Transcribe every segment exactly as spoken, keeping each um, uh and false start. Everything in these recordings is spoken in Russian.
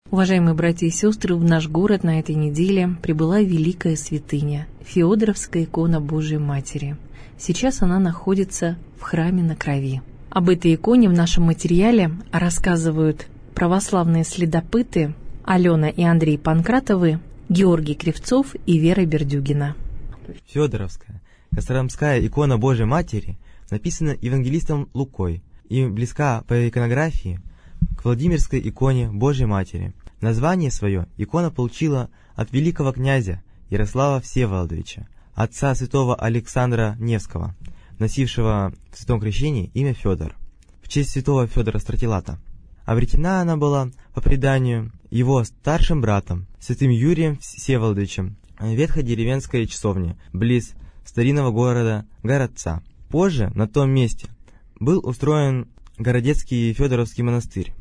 Уважаемые братья и сестры, в наш город на этой неделе прибыла великая святыня – Феодоровская икона Божией Матери. Сейчас она находится в храме на Крови. Об этой иконе в нашем материале рассказывают православные следопыты Алена и Андрей Панкратовы, Георгий Кривцов и Вера Бердюгина. Феодоровская, костромская икона Божией Матери написана евангелистом Лукой и близка по иконографии к Владимирской иконе Божией Матери. Название свое икона получила от великого князя Ярослава Всеволодовича, отца святого Александра Невского, носившего в святом крещении имя Федор, в честь святого Федора Стратилата. Обретена она была, по преданию, его старшим братом, святым Юрием Всеволодовичем, в ветходеревенской часовне, близ старинного города Городца. Позже на том месте был устроен Городецкий Федоровский монастырь.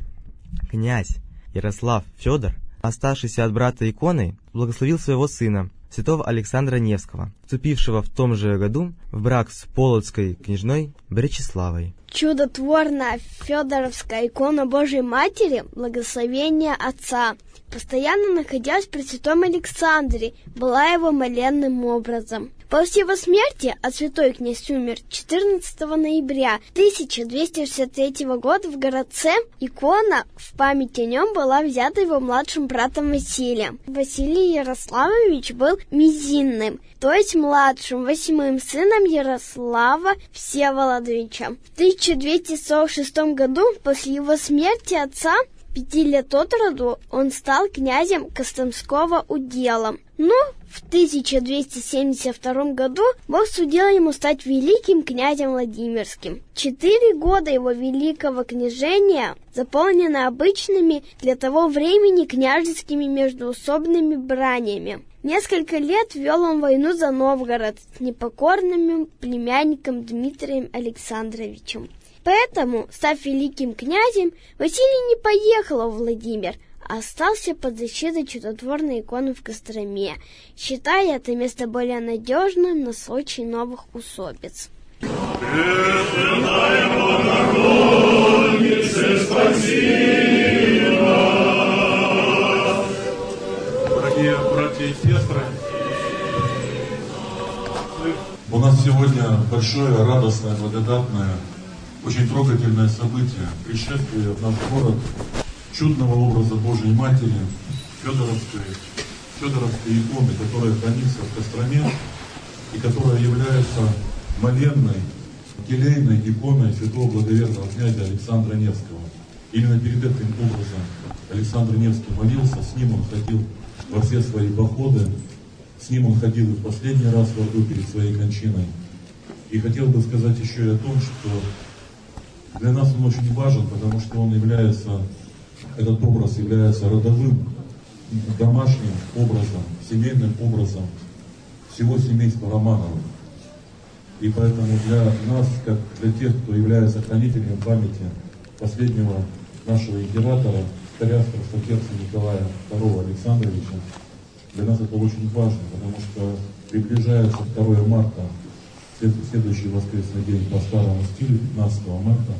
Князь Ярослав Федор, оставшийся от брата иконой, благословил своего сына, святого Александра Невского, вступившего в том же году в брак с полоцкой княжной Бречеславой. Чудотворная Феодоровская икона Божией Матери, благословение Отца, постоянно находясь при святом Александре, была его моленным образом. После его смерти от святой князь умер четырнадцатого ноября тысяча двести шестьдесят третьего года в Городце. Икона в память о нем была взята его младшим братом Василием. Василий Ярославович был мизинным, то есть младшим, восьмым сыном Ярослава Всеволодовича. В тысяча двести сорок шестом году после его смерти отца, пяти лет от роду, он стал князем Костромского удела. Но в тысяча двести семьдесят втором году Бог судил ему стать великим князем Владимирским. Четыре года его великого княжения заполнены обычными для того времени княжескими междоусобными браниями. Несколько лет вел он войну за Новгород с непокорным племянником Дмитрием Александровичем. Поэтому, став великим князем, Василий не поехал в Владимир, а остался под защитой чудотворной иконы в Костроме, считая это место более надежным на случай новых усобиц. Пресвятая Богородице, спасибо! Дорогие братья и сестры, у нас сегодня большое, радостное, благодатное, очень трогательное событие, пришествие в наш город чудного образа Божией Матери, Феодоровской, Феодоровской иконы, которая хранится в Костроме и которая является моленной, келейной иконой святого благоверного князя Александра Невского. Именно перед этим образом Александр Невский молился, с ним он ходил во все свои походы, с ним он ходил и в последний раз в аду перед своей кончиной. И хотел бы сказать еще и о том, что для нас он очень важен, потому что он является, этот образ является родовым, домашним образом, семейным образом всего семейства Романовых. И поэтому для нас, как для тех, кто является хранителем памяти последнего нашего императора, царя Страстотерца Николая второго Александровича, для нас это очень важно, потому что приближается второе марта, следующий воскресный день по старому стилю, пятнадцатого марта,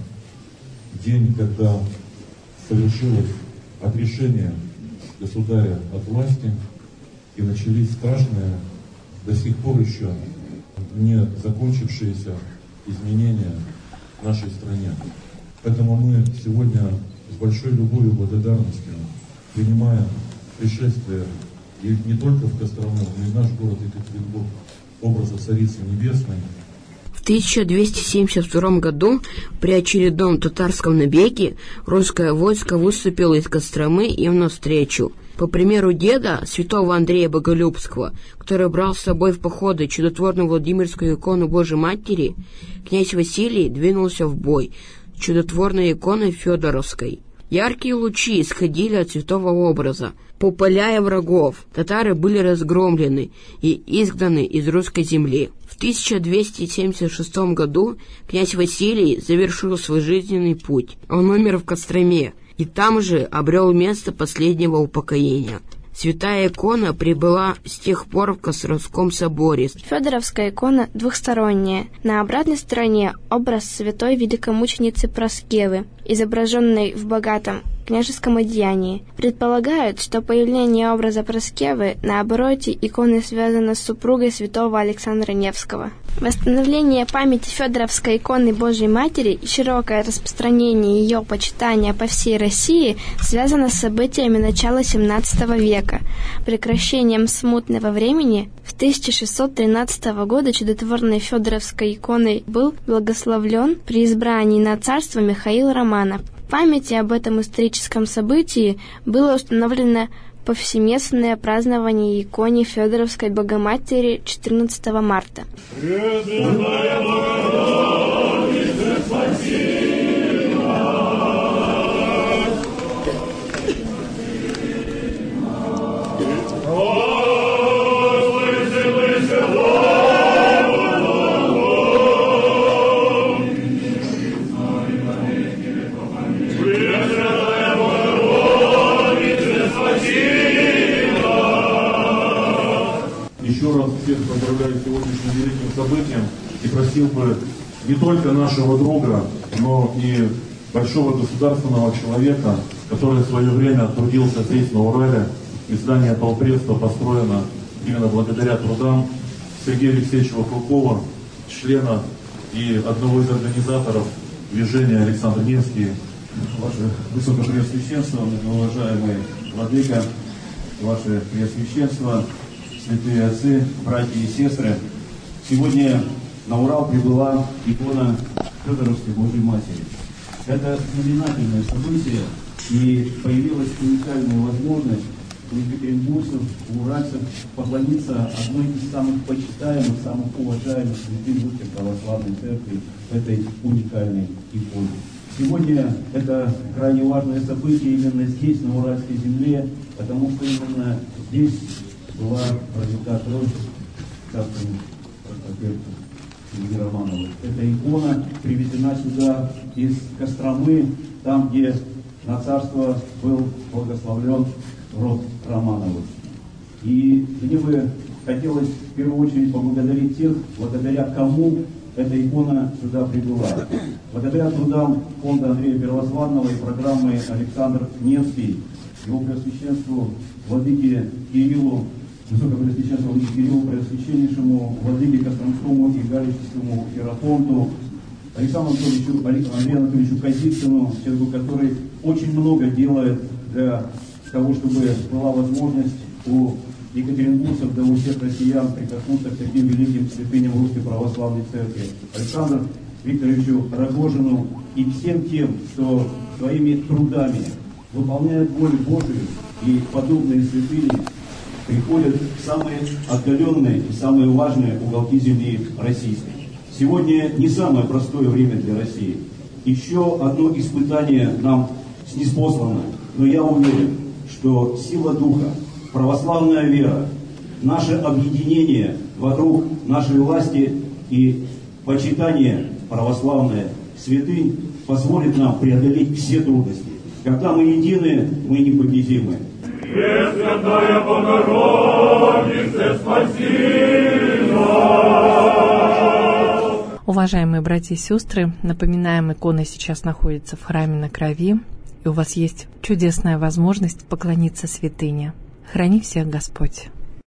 день, когда совершилось отрешение государя от власти и начались страшные, до сих пор еще не закончившиеся изменения в нашей стране. Поэтому мы сегодня с большой любовью и благодарностью принимаем пришествие и не только в Кострому, но и в наш город Екатеринбург образа Царицы Небесной. В тысяча двести семьдесят втором году при очередном татарском набеге русское войско выступило из Костромы им навстречу. По примеру деда, святого Андрея Боголюбского, который брал с собой в походы чудотворную Владимирскую икону Божией Матери, князь Василий двинулся в бой с чудотворной иконой Феодоровской. Яркие лучи исходили от святого образа. Попаляя врагов, татары были разгромлены и изгнаны из русской земли. В тысяча двести семьдесят шестом году князь Василий завершил свой жизненный путь. Он умер в Костроме и там же обрел место последнего упокоения. Святая икона прибыла с тех пор в Костромском соборе. Феодоровская икона двухсторонняя. На обратной стороне образ святой великомученицы Проскевы, изображенной в богатом княжеском одеянии. Предполагают, что появление образа Параскевы на обороте иконы связано с супругой святого Александра Невского. Восстановление памяти Федоровской иконы Божьей Матери и широкое распространение ее почитания по всей России связано с событиями начала семнадцатого века. Прекращением смутного времени в тысяча шестьсот тринадцатого года чудотворной Федоровской иконой был благословлен при избрании на царство Михаил Романов. В памяти об этом историческом событии было установлено повсеместное празднование иконе Федоровской Богоматери четырнадцатого марта. Еще раз всех поздравляю с сегодняшним великим событием и просил бы не только нашего друга, но и большого государственного человека, который в свое время трудился здесь, на Урале, и здание Полпредства построено именно благодаря трудам Сергея Алексеевича Вахрукова, члена и одного из организаторов движения Александр Невский. Ваше Высокопреосвященство, многоуважаемый владыка, Ваше Преосвященство, святые отцы, братья и сестры, сегодня на Урал прибыла икона Федоровской Божьей Матери. Это знаменательное событие, и появилась уникальная возможность у екатеринбургцев, у уральцев поклониться одной из самых почитаемых, самых уважаемых святынь Русской Православной Церкви, этой уникальной иконе. Сегодня это крайне важное событие именно здесь, на Уральской земле, потому что именно здесь была пролита кровь царскому протоперцу Ильи Романову. Эта икона привезена сюда из Костромы, там, где на царство был благословлен род Романовых. И мне бы хотелось в первую очередь поблагодарить тех, благодаря кому эта икона сюда прибыла. Благодаря трудам фонда Андрея Первозванного и программы Александр Невский, его преосвященству владыке Кириллу, Высокопреосвященству владыке Кириллу, преосвященнейшему владыке Костромскому и Галицкому иерофонту, Александру Анатольевичу, Андрею Анатольевичу Казицыну, человеку, который очень много делает для того, чтобы была возможность у екатеринбургцев, да у всех россиян прикоснуться к таким великим святыням Русской Православной Церкви. Александру Викторовичу Рогожину и всем тем, кто своими трудами выполняет волю Божию, и подобные святыни приходят в самые отдаленные и самые важные уголки земли российской. Сегодня не самое простое время для России. Еще одно испытание нам ниспослано, но я уверен, что сила Духа, православная вера, наше объединение вокруг нашей власти и почитание православной святынь позволит нам преодолеть все трудности. Когда мы едины, мы непобедимы. Пресвятая Богородице, спаси нас! Уважаемые братья и сестры, напоминаем, икона сейчас находится в храме на Крови, и у вас есть чудесная возможность поклониться святыне. Храни всех Господь!